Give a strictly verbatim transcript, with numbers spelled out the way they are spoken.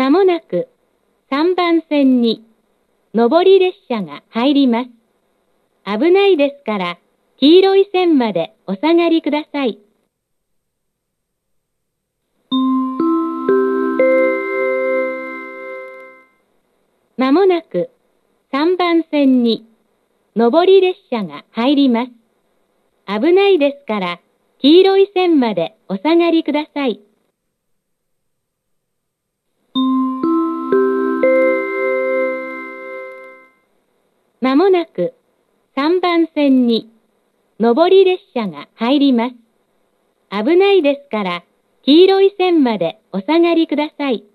まもなくさんばん線に上り列車が入ります。危ないですから黄色い線までお下がりください。まもなくさんばん線に上り列車が入ります。危ないですから黄色い線までお下がりください。まもなくさんばん線に上り列車が入ります。危ないですから黄色い線までお下がりください。